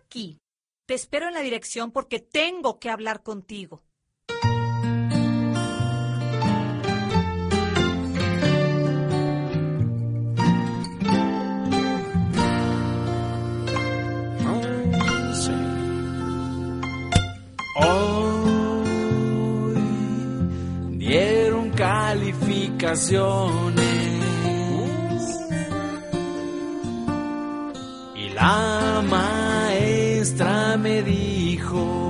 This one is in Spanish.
aquí. Te espero en la dirección porque tengo que hablar contigo. Hoy dieron calificaciones y la maestra me dijo: